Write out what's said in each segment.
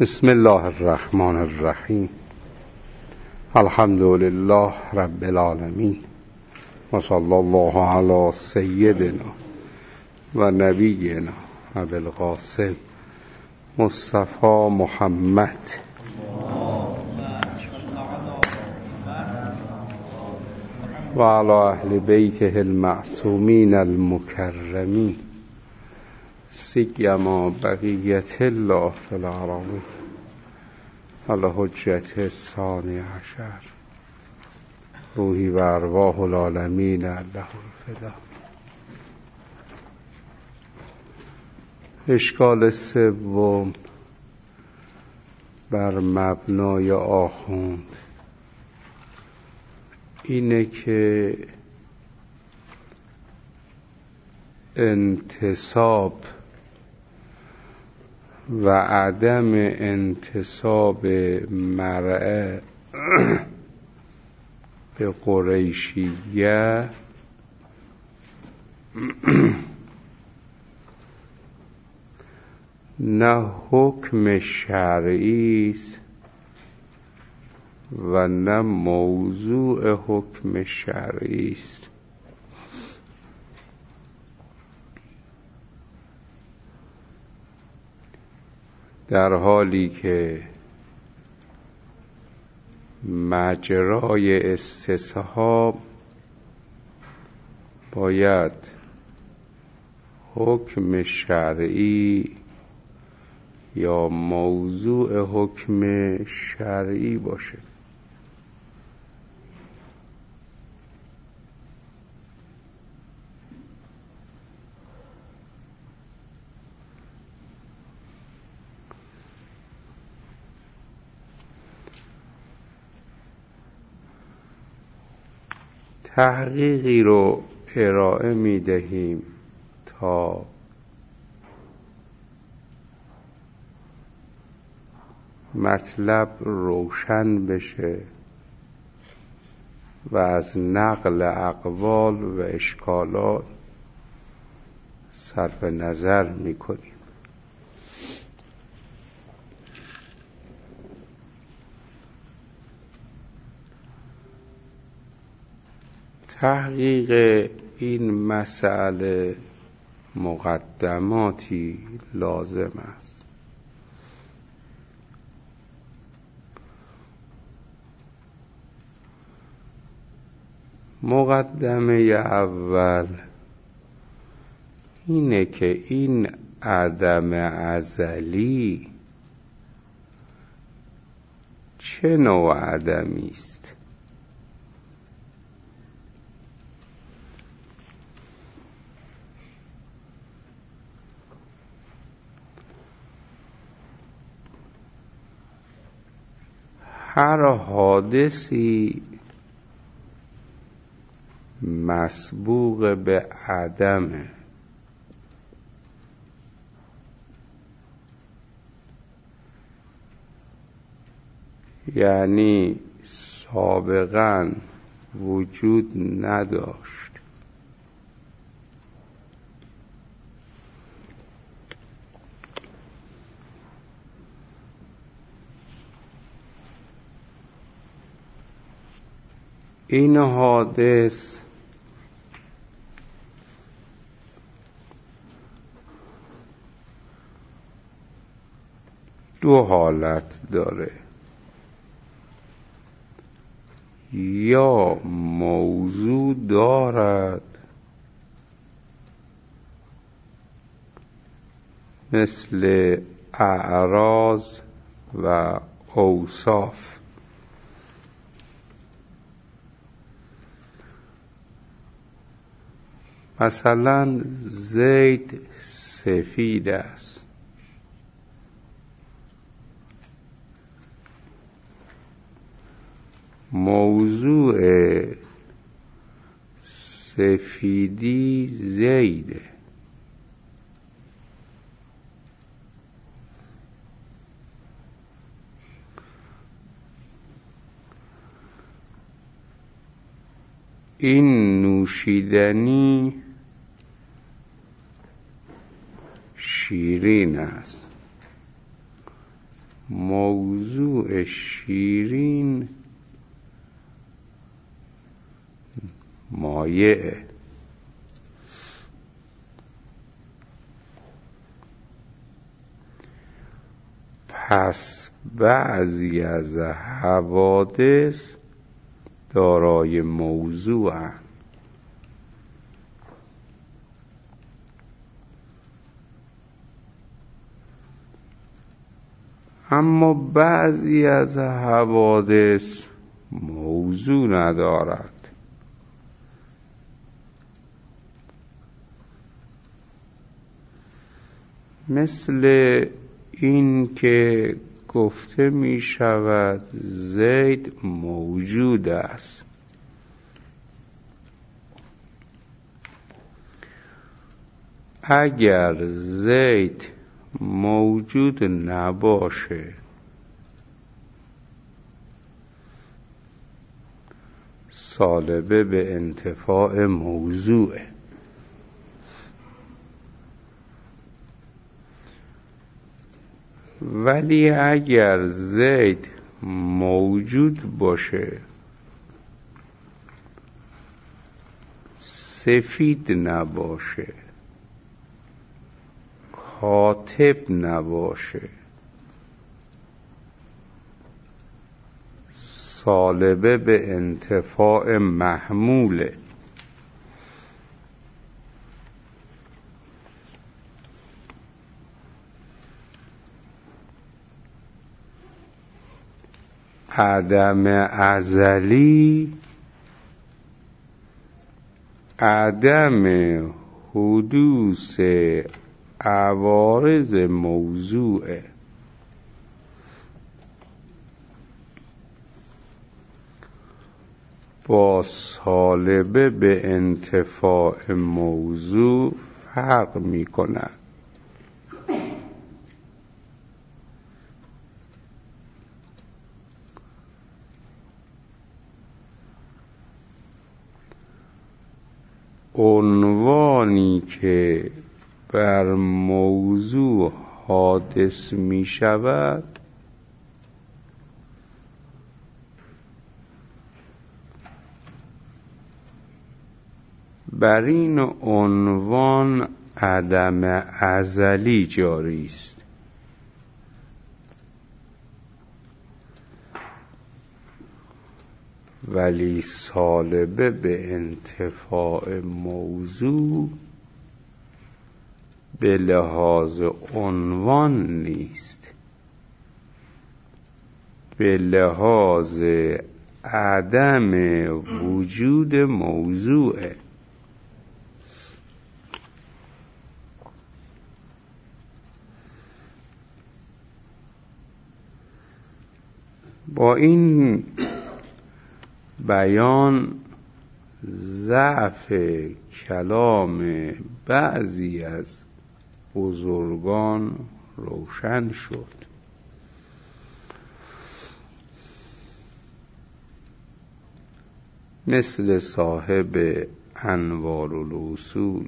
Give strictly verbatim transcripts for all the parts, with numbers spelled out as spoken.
بسم الله الرحمن الرحیم. الحمد لله رب العالمین و صلی الله علی سیدنا و نبینا ابی القاسم مصطفی محمد و علی اهل بیته المعصومین المکرمین سیما بقیت الله فی الارض الحجة الثانی عشر روحی و ارواح العالمین له الفدا. اشکال سوم بر مبنای آخوند اینه که انتساب و عدم انتساب مرء به قریشیه نه حکم شرعی است و نه موضوع حکم شرعی است. در حالی که مجرای استصحاب باید حکم شرعی یا موضوع حکم شرعی باشه. تحقیقی رو ارائه می دهیم تا مطلب روشن بشه و از نقل اقوال و اشکالات صرف نظر می کنیم. تحقیق این مسئله مقدماتی لازم است. مقدمه اول اینه که این عدم ازلی چه نوع عدمی است؟ هر حادثی مسبوق به عدمه، یعنی سابقاً وجود نداشت. این حادث دو حالت داره: یا موضوع دارد مثل اعراض و اوصاف، مثلا زید سفید است، موضوع سفیدی زیده. این نوشیدنی شیرین است، موضوع شیرین مایع. پس بعضی از حوادث دارای موضوعند، اما بعضی از حوادث موضوع ندارد. مثل این که گفته می شود زید موجود است. اگر زید موجود نباشه سالبه به انتفاع موضوعه، ولی اگر زید موجود باشه سفید نباشه کاتب نباشه سالبه به انتفاع محموله. عدم ازلی عدم حدوث عوارض موضوعه. با سالبه به انتفاع موضوع فرق می کند. عنوانی که بر موضوع حادث می شود بر این عنوان عدم ازلی جاری است. ولی سالبه به انتفاع موضوع به لحاظ عنوان نیست، به لحاظ عدم وجود موضوعه. با این بیان ضعف کلام بعضی از بزرگان روشن شد. مثل صاحب انوار الاصول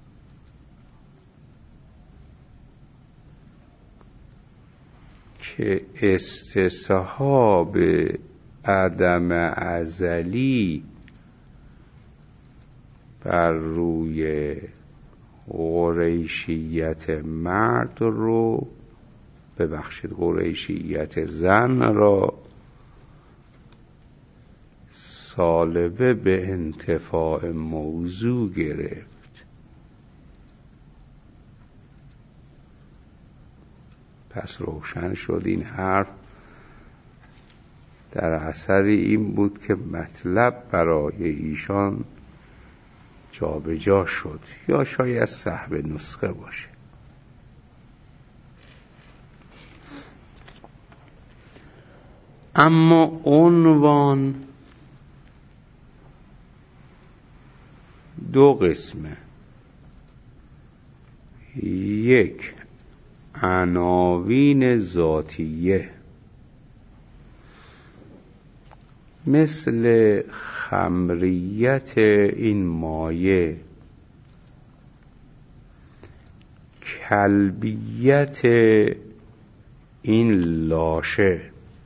که استصحاب عدم ازلی بر روی قریشیت مرد رو ببخشید قریشیت زن را سالبه به انتفاع موضوع گرفت. پس روشن شد این حرف در اثر این بود که مطلب برای ایشان جابجا شد، یا شاید صحب نسخه باشه. اما عنوان دو قسمه. یک، عناوین ذاتیه مثل خمریت این مایه، کلبیت این لاشه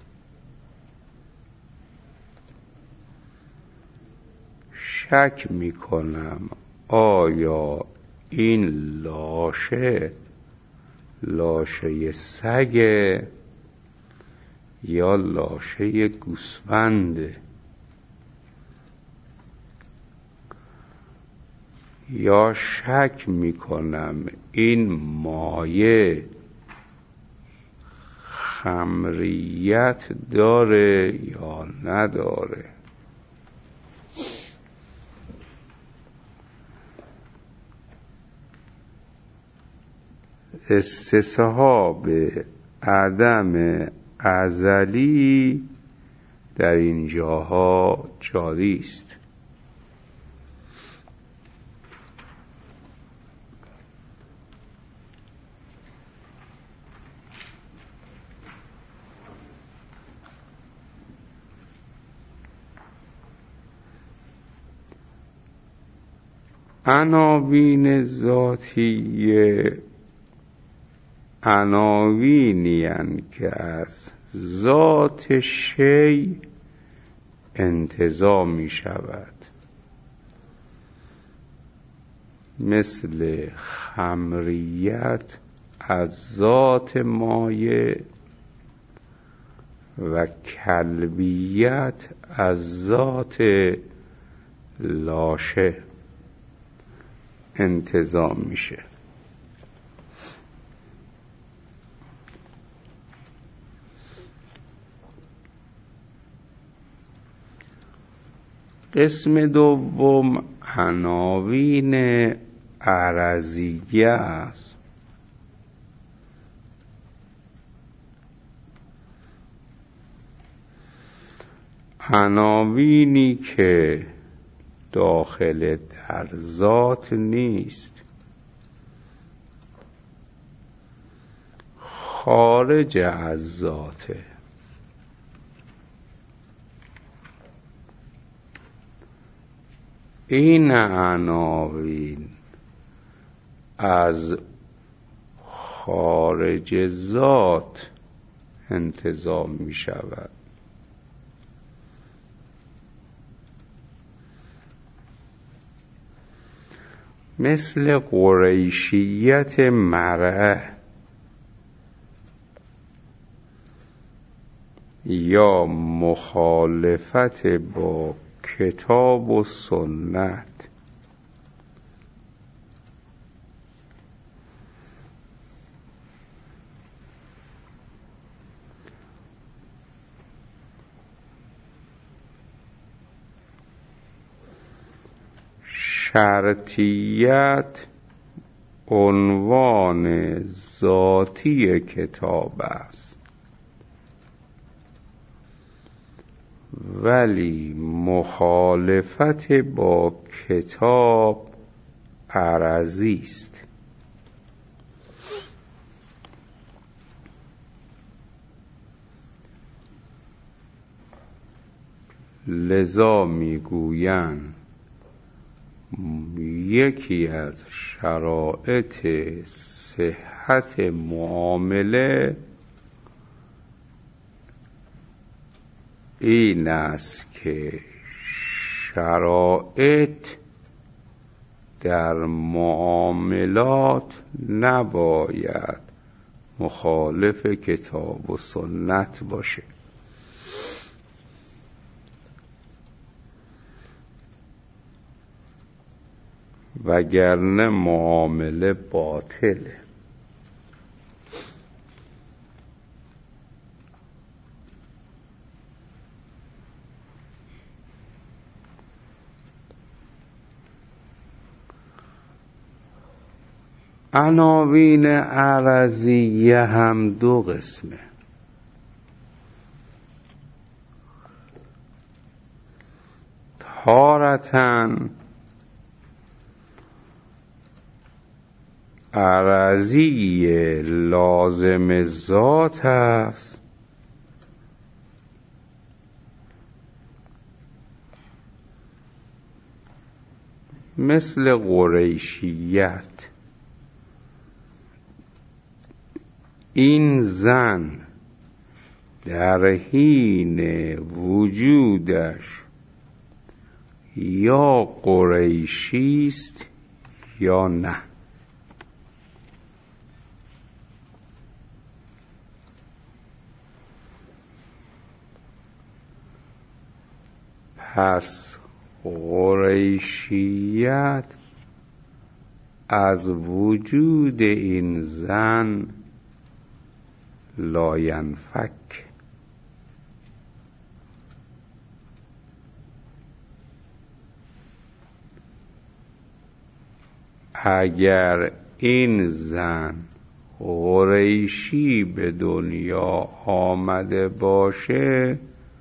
شک میکنم آیا این لاشه لاشه سگه یا لاشه گوسفنده، یا شک میکنم این مایه خمریت داره یا نداره. استصحاب عدم ازلی در این جاها جاری است. عناوین ذاتیه عناوینی اند که از ذات شی انتزاع می شود، مثل خمریت از ذات مایه و کلبیت از ذات لاشه انتزاع میشه. قسم دوم عناوین عرضیه است. عناوینی که داخل در ذات نیست، خارج از ذاته. این عناوین از خارج ذات انتزاع می شود، مثل قریشیت مرعه یا مخالفت با کتاب و سنت. شرطیت عنوان ذاتی کتاب است، ولی مخالفت با کتاب عرضی است. لذا میگویند یکی از شرایط صحت معامله این است که شرایط در معاملات نباید مخالف کتاب و سنت باشه، وگرنه معامله باطله. عناوین عرضیه هم دو قسمه. تارةً عرضی لازم ذات است، مثل قریشیت. این زن در حین وجودش یا قریشی است یا نه. پس قریشیت از وجود این زن لاینفک. اگر این زن قریشی به دنیا آمده باشه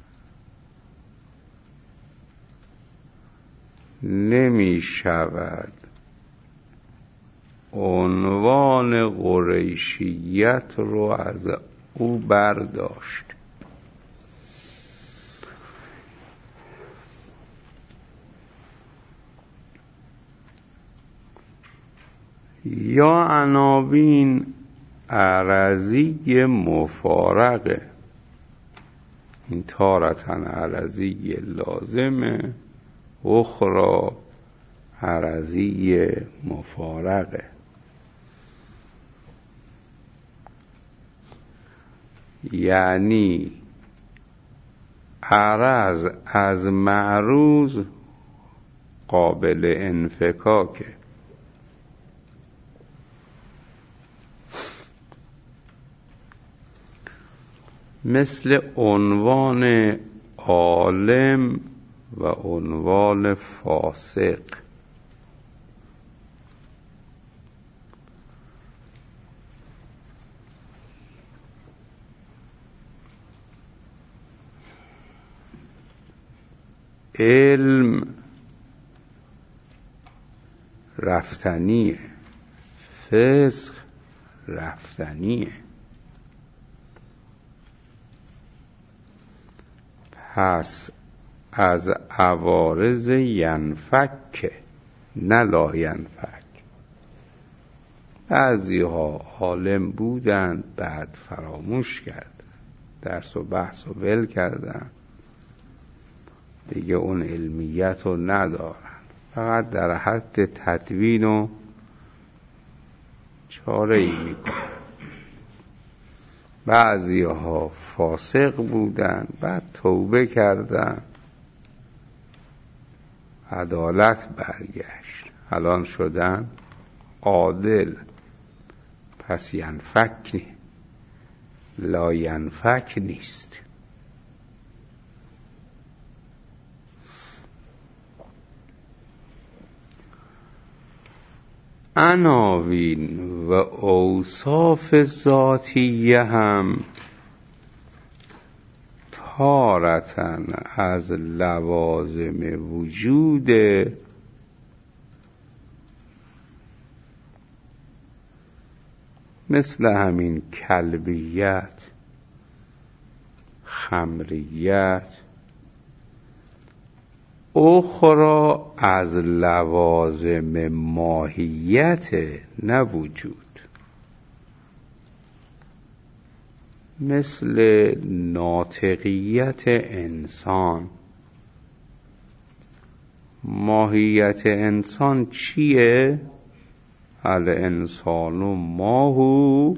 نمی شود عنوان قریشیت رو از او برداشت. یا عناوین عرضی مفارقه، این تارتن عرضی لازمه، اخرى عرضی مفارقه. یعنی عرض از معروض قابل انفکاکه. مثل عنوان عالم و عنوان فاسق. علم رفتنیه، فسق رفتنیه. پس از عوارض ینفک نه لا ینفک. بعضی ها عالم بودند بعد فراموش کرد، درس و بحث و ول کردن، دیگه اون علمیت رو ندارن، فقط در حد تدوین و چاره ای میکنن. بعضی ها فاسق بودن بعد توبه کردن، عدالت برگشت، الان شدن عادل. پس ینفک نی، لا ینفک نیست. عناوین و اوصاف ذاتیه هم تارتن از لوازم وجود مثل همین کلبیت، خمریت، اخرى از لوازم ماهیت نه وجود، مثل ناطقیت انسان. ماهیت انسان چیه؟ الانسان ماهو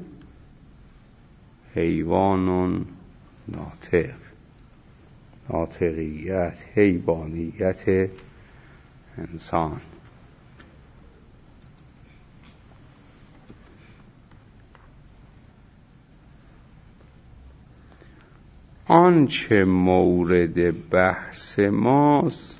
حیوان ناطق. ناطقیت، حیوانیت انسان. آنچه مورد بحث ماست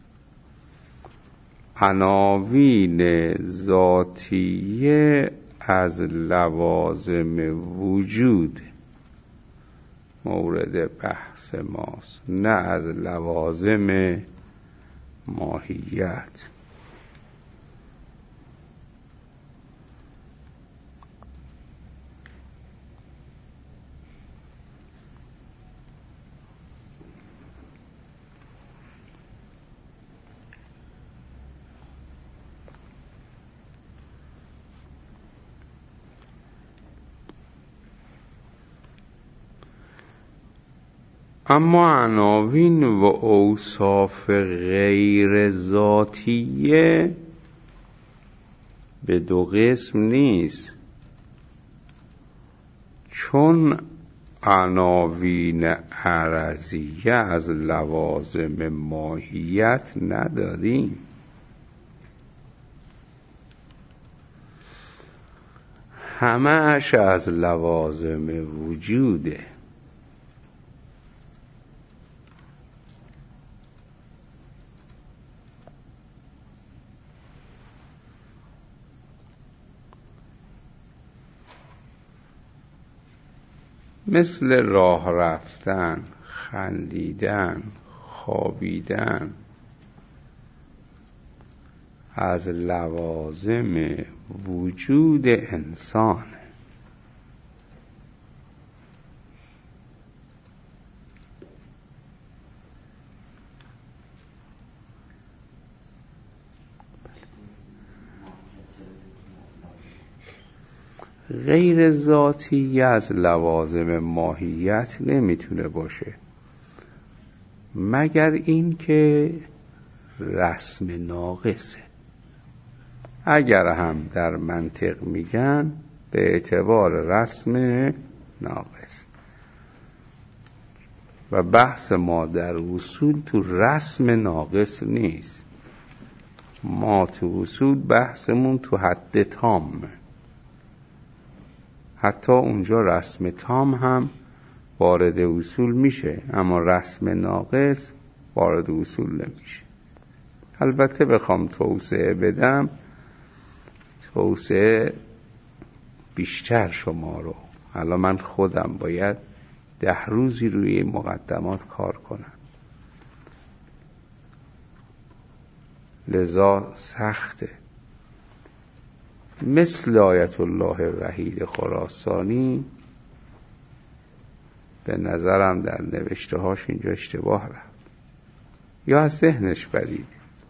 عناوین ذاتیه از لوازم وجود مورد بحث ماست، نه از لوازم ماهیت. اما عناوین و اوصاف غیر ذاتیه به دو قسم نیست، چون عناوین عرضیه از لوازم ماهیت نداریم، همه‌اش از لوازم وجوده. مثل راه رفتن، خندیدن، خوابیدن از لوازم وجود انسان. غیر ذاتی از لوازم ماهیت نمیتونه باشه مگر این که رسم ناقصه. اگر هم در منطق میگن به اعتبار رسم ناقص، و بحث ما در اصول تو رسم ناقص نیست، ما تو اصول بحثمون تو حد تامه. حتی اونجا رسم تام هم وارد اصول میشه، اما رسم ناقص وارد اصول نمیشه. البته بخوام توسعه بدم، توسعه بیشتر شما رو، الان من خودم باید ده روزی روی این مقدمات کار کنم، لذا سخته. مثل آیت الله وحید خراسانی به نظرم در نوشته هاش اینجا اشتباه رفت یا از ذهنش برید.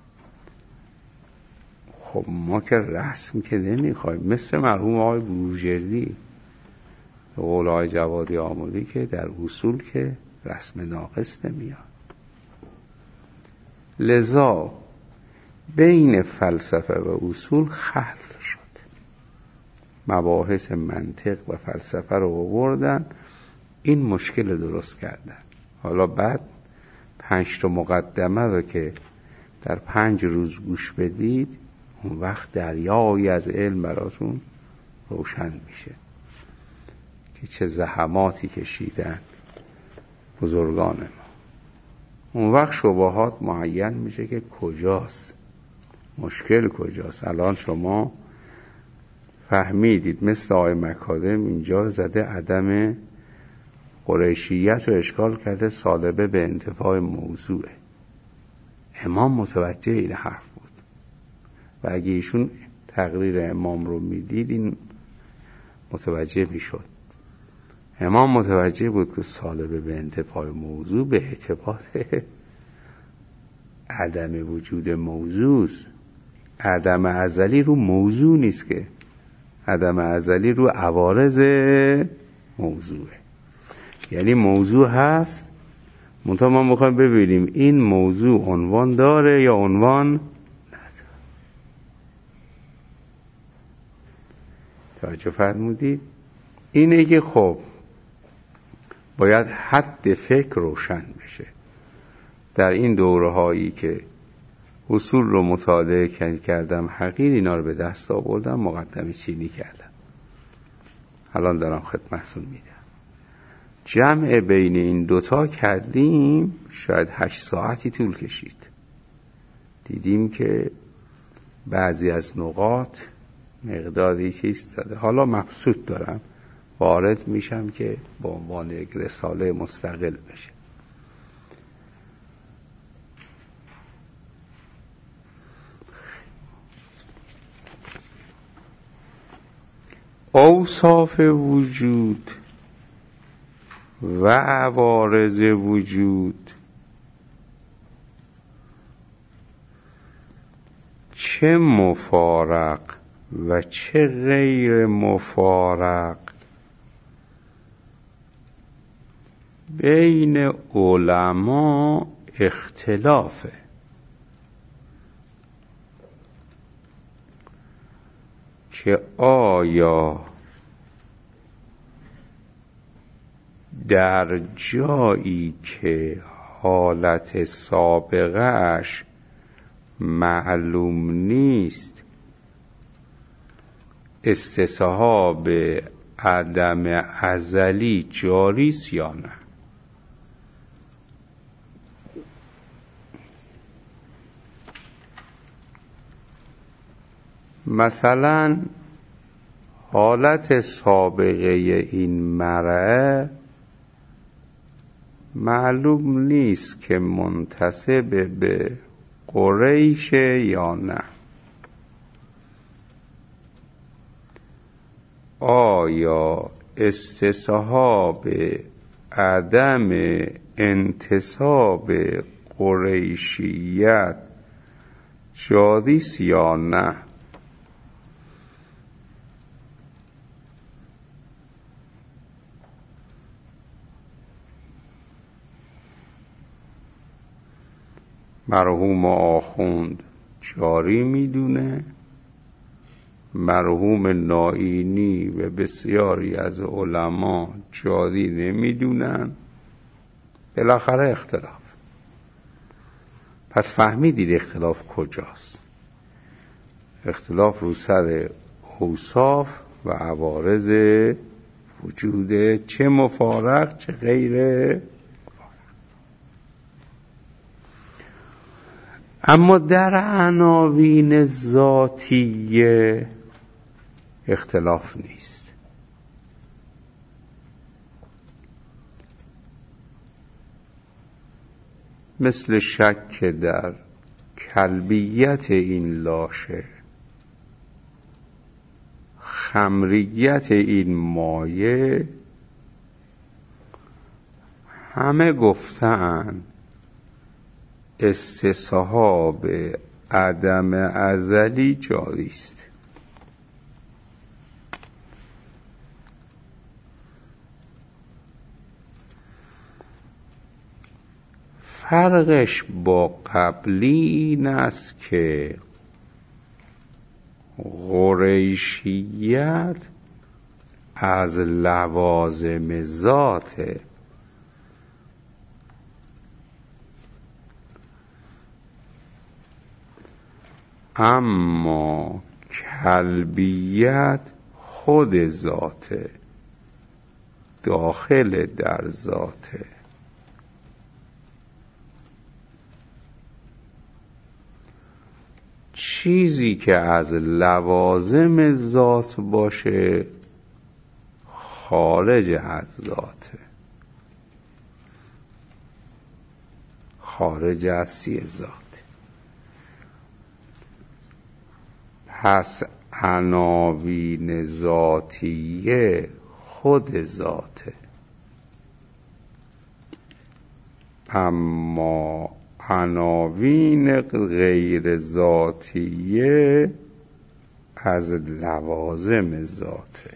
خب ما که رسم که نمیخوایم، مثل مرحوم آقای بروجردی به قول آقای جوادی آموزی که در اصول که رسم ناقص نمیاد. لذا بین فلسفه و اصول خلط شد، مباحث منطق و فلسفه رو آوردن، این مشکل درست کردن. حالا بعد پنج تا مقدمه رو که در پنج روز گوش بدید، اون وقت دریایی از علم براتون روشن میشه که چه زحماتی کشیدن بزرگان ما. اون وقت شبهات معین میشه که کجاست مشکل، کجاست. الان شما فهمیدید مثل آقای مکادم اینجا زده عدم قریشیت رو اشکال کرده، سالبه به انتفاع موضوعه. امام متوجه این حرف بود و اگه ایشون تقریر امام رو میدید این متوجه میشد. امام متوجه بود که سالبه به انتفاع موضوع به اعتبار عدم وجود موضوع، عدم ازلی رو موضوع نیست، که عدم ازلی رو عوارض موضوعه. یعنی موضوع هست، منتها ما میخوایم ببینیم این موضوع عنوان داره یا عنوان نداره. توجه فرمودید؟ اینه که خب باید حد فکر روشن بشه. در این دوره هایی که اصول رو مطالعه کردم، حقیر اینا رو به دست آوردم، مقدمه چینی کردم، الان دارم خدمتتون میدم. جمع بین این دوتا کردیم، شاید هشت ساعتی طول کشید. دیدیم که بعضی از نقاط مقداری چیز داده. حالا مقصود دارم وارد میشم که به عنوان یک رساله مستقل بشه. اوصاف وجود و عوارض وجود چه مفارق و چه غیر مفارق بین علما اختلافه. که آیا در جایی که حالت سابقهش معلوم نیست استصحاب عدم ازلی جاری است یا نه؟ مثلا حالت سابقه این مرأة معلوم نیست که منتسب به قریش یا نه. آیا استصحاب عدم انتساب قریشیت جاری است یا نه؟ مرحوم آخوند جاری میدونه، مرحوم نائینی و بسیاری از علما جاری نمیدونن. بالاخره اختلاف. پس فهمیدید اختلاف کجاست؟ اختلاف رو سر اوصاف و عوارض وجوده، چه مفارق چه غیر. اما در عناوین ذاتیه اختلاف نیست. مثل شک در کلبیت این لاشه، خمریت این مایه، همه گفتن استصحاب عدم ازلی جاری است. فرقش با قبلی این است که قریشیت از لوازم ذاته، اما کلبیت خود ذاته، داخل در ذاته. چیزی که از لوازم ذات باشه خارج از ذاته، خارج از سی ذات. پس عناوین ذاتیه خود ذاته، اما عناوین غیر ذاتیه از لوازم ذاته.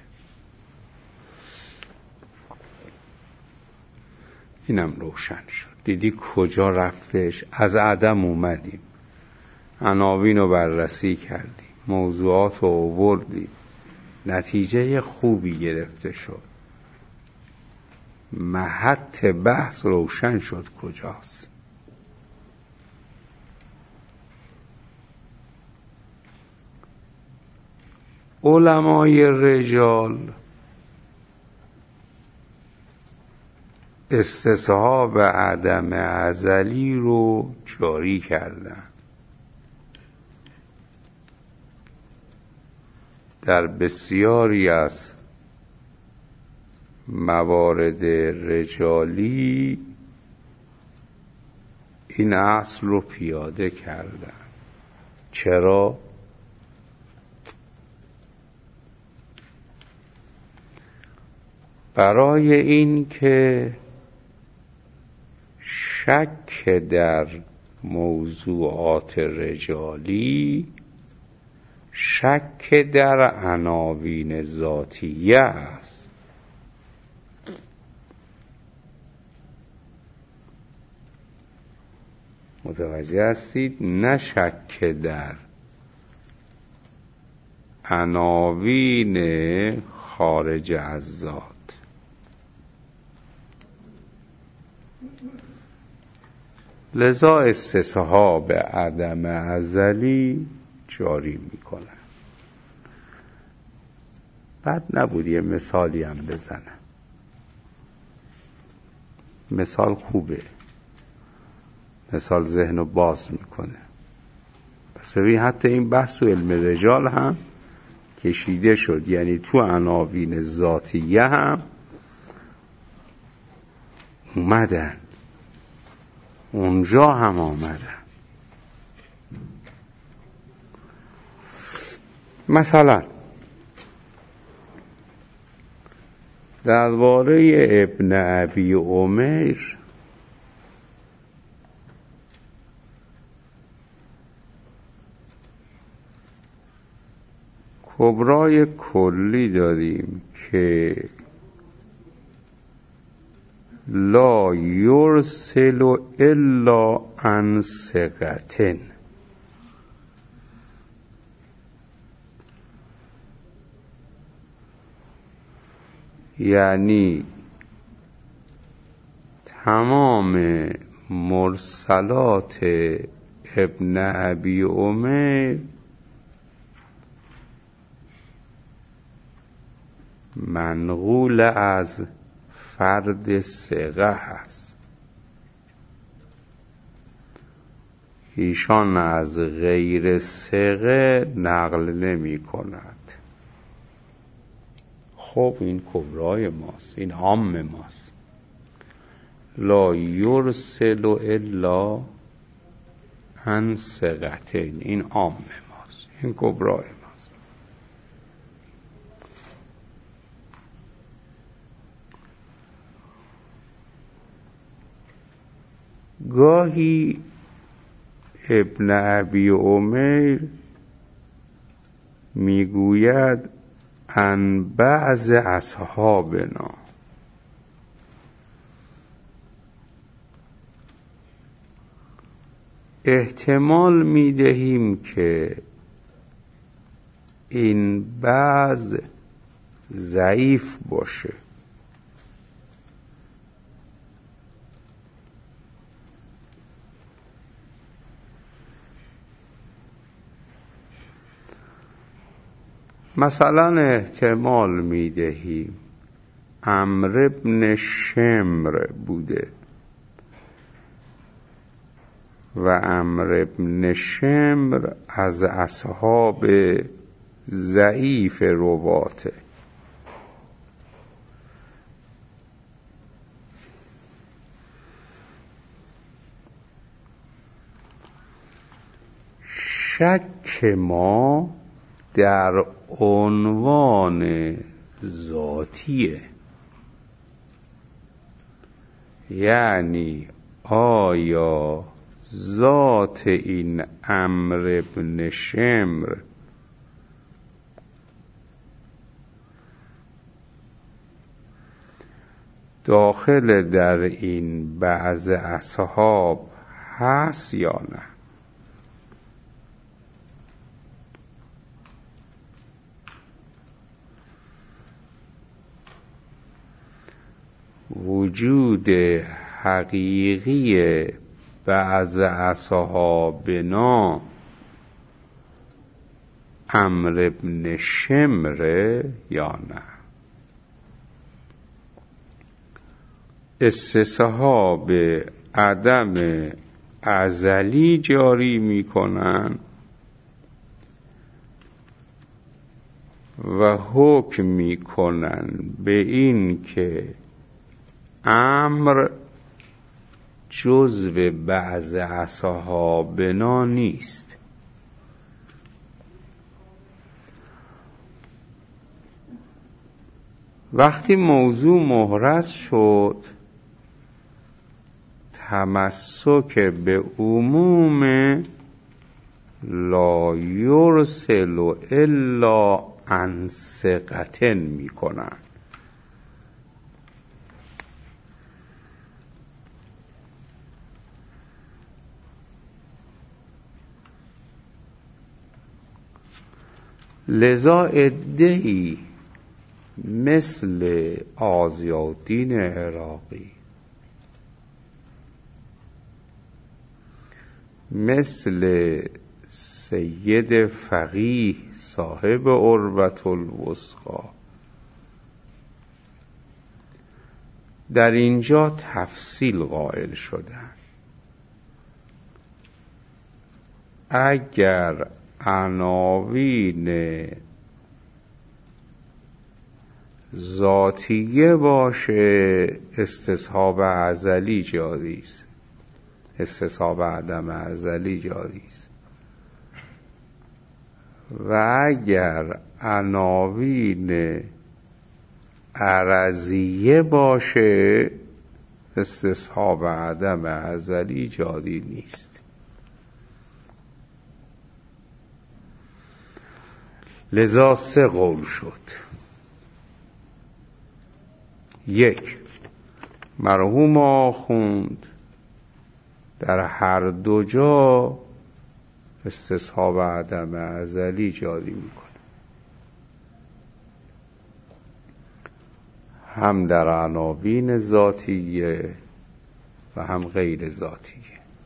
اینم روشن شد. دیدی کجا رفتش؟ از عدم اومدیم، عناوین رو بررسی کردیم، موضوعات رو آوردیم، نتیجه خوبی گرفته شد، محط بحث روشن شد کجاست. علمای رجال استصحاب عدم ازلی رو جاری کردن. در بسیاری از موارد رجالی این اصل رو پیاده کردن. چرا؟ برای این که شک در موضوعات رجالی شک در عناوین ذاتیه است. متوجه هستید؟ نه شک در عناوین خارج از ذات. لذا استصحاب عدم ازلی جاری میکنه. بد نبود یه مثالی هم بزنم. مثال خوبه، مثال ذهن رو باز میکنه. پس ببین حتی این بحث تو علم رجال هم کشیده شد، یعنی تو عناوین ذاتیه هم اومدن، اونجا هم آمدن. مثلا درباره ابن ابی عمیر کبرای کلی داریم که لا یرسل الا عن ثقة، یعنی تمام مرسلات ابن ابی عمیر منقول از فرد ثقه هست، ایشان از غیر ثقه نقل نمی کند. خب این کبرای ماست، این عام ماست. لا یرسل الا عن ثقة، این عام ماست، این کبرای ماست. گاهی ابن ابی عمیر میگوید عن بعض اصحابنا، احتمال میدهیم که این بعض ضعیف باشه. مثلا احتمال میدهیم عمرو بن شمر بوده و عمرو بن شمر از اصحاب ضعیف رواته. شک ما در عنوان ذاتیه، یعنی آیا ذات این عمرو بن شمر داخل در این بعض اصحاب هست یا نه. وجود حقیقی بعض اصحابنا عمرو بن شمر یا نه. استصحاب عدم ازلی جاری میکنن و حکم میکنن به این که امر جزو بعض اصحابنا نیست. وقتی موضوع محرز شد، تمسک به عموم لا یرسل الا عن ثقة میکنن. لذا عده‌ای مثل آضیاءالدین عراقی، مثل سید فقیه صاحب عروة الوثقی در اینجا تفصیل قائل شدن. اگر عناوین ذاتیه باشه استصحاب ازلی جاری است، استصحاب عدم ازلی جاری است. و اگر عناوین عرضیه باشه استصحاب عدم ازلی جاری نیست. لذا سه قول شد. یک، مرحوم آخوند در هر دو جا استصحاب عدم ازلی جاری میکنه، هم در عناوین ذاتیه و هم غیر ذاتیه.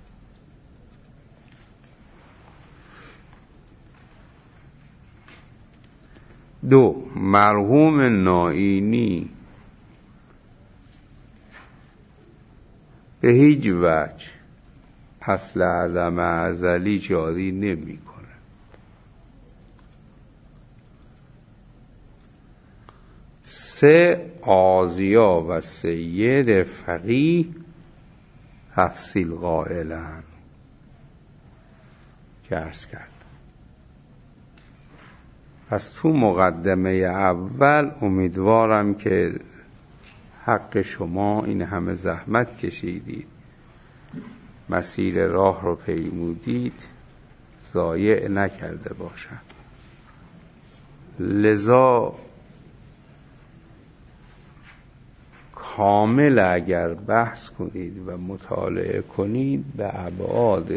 دو، مرحوم نائینی به هیچ وجه اصل عدم ازلی جاری نمی کنه. سه، آضیا و سید فقیه تفصیل قائلن که عرض کردم. پس تو مقدمه اول امیدوارم که حق شما این همه زحمت کشیدید، مسیر راه رو پیمودید، ضایع نکرده باشم. لذا کامل اگر بحث کنید و مطالعه کنید به ابعاد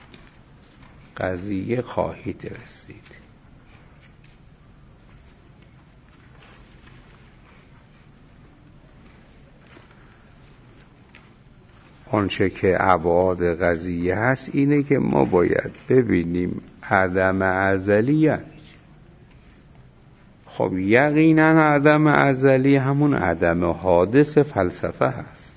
قضیه خواهید رسید. آنچه که ابعاد قضیه هست اینه که ما باید ببینیم عدم ازلی یعنی خب یقینا عدم ازلی همون عدم حادث فلسفه هست.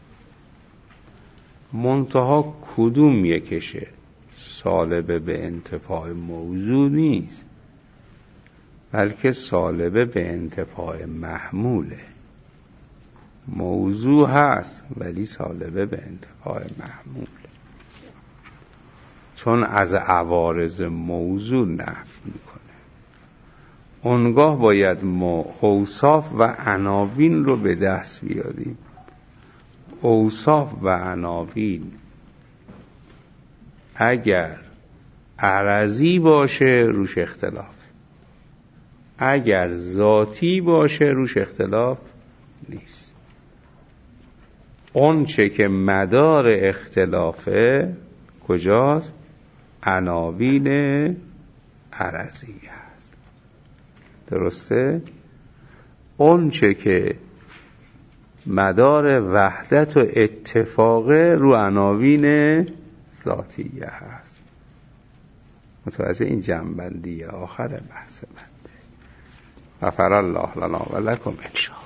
منتها کدوم یکشه؟ سالبه به انتفاع موضوع نیست، بلکه سالبه به انتفاع محموله. موضوع هست ولی سالبه به انتفاع محمول، چون از عوارض موضوع نفی میکنه. اونگاه باید ما اوصاف و عناوین رو به دست بیاریم. اوصاف و عناوین اگر عرضی باشه روش اختلاف، اگر ذاتی باشه روش اختلاف نیست. اون چه که مدار اختلافه کجاست؟ عناوین عرضی هست. درسته؟ اون چه که مدار وحدت و اتفاقه رو عناوین ذاتیه هست. متوجه این جنبندی آخر بحث بنده. غفر الله لنا و لکم انشاءالله.